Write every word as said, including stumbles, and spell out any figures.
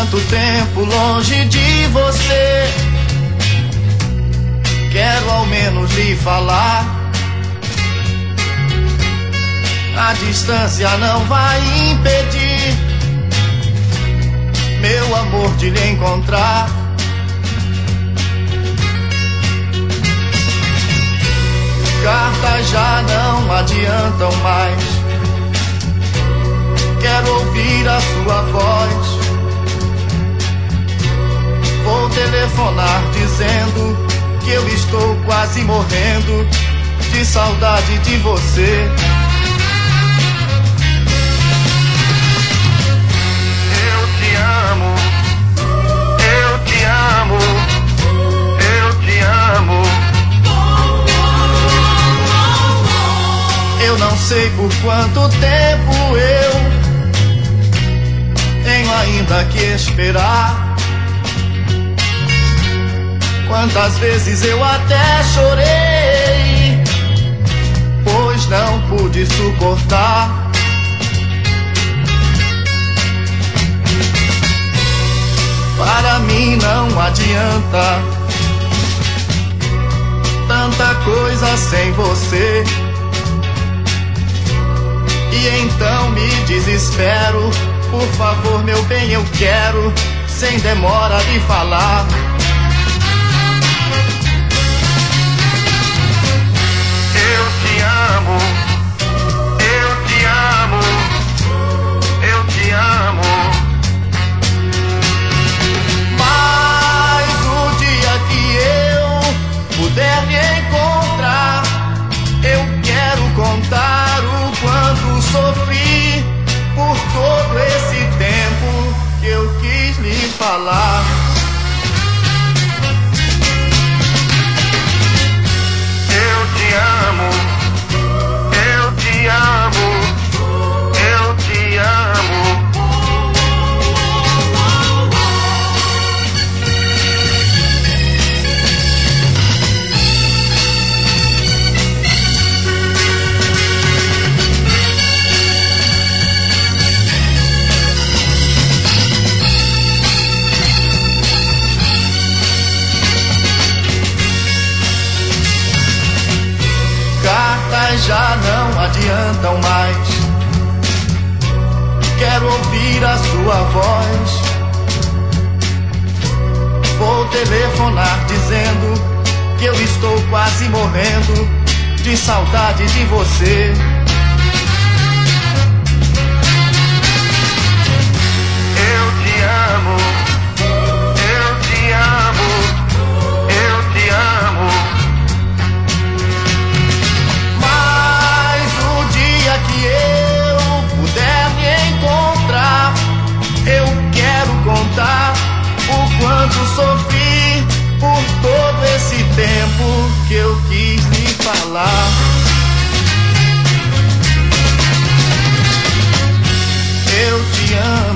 tanto tempo longe de você, quero ao menos lhe falar. A distância não vai impedir meu amor de lhe encontrar. Cartas já não adiantam mais, quero ouvir a sua voz. Vou telefonar dizendo que eu estou quase morrendo de saudade de você. Eu te amo, eu te amo, eu te amo. Eu não sei por quanto tempo eu tenho ainda que esperar. Quantas vezes eu até chorei, pois não pude suportar. Para mim não adianta tanta coisa sem você. E então me desespero. Por favor, meu bem, eu quero, sem demora, lhe falar. Eu te amo, eu te amo, eu te amo. Mas o dia que eu puder me encontrar, eu quero contar o quanto sofri por todo esse tempo que eu quis lhe falar. Eu te amo, eu te amo, eu te amo. Cartas já não adiantam mais, quero ouvir a sua voz. Vou telefonar dizendo que eu estou quase morrendo de saudade de você. Eu te amo, eu te amo, eu te amo. Que eu puder me encontrar, eu quero contar o quanto sofri por todo esse tempo que eu quis lhe falar. Eu te amo.